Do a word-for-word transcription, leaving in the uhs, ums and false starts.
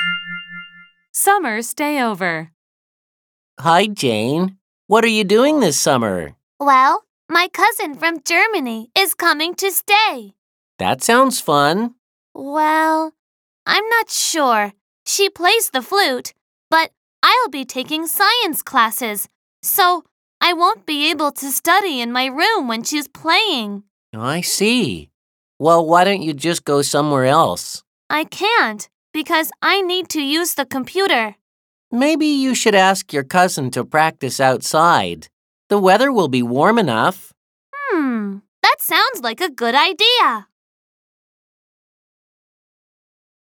Summer stayover. Hi, Jane. What are you doing this summer? Well, my cousin from Germany is coming to stay. That sounds fun. Well, I'm not sure. She plays the flute, but I'll be taking science classes, so I won't be able to study in my room when she's playing. I see. Well, why don't you just go somewhere else? I can't, because I need to use the computer. Maybe you should ask your cousin to practice outside. The weather will be warm enough. Hmm, that sounds like a good idea.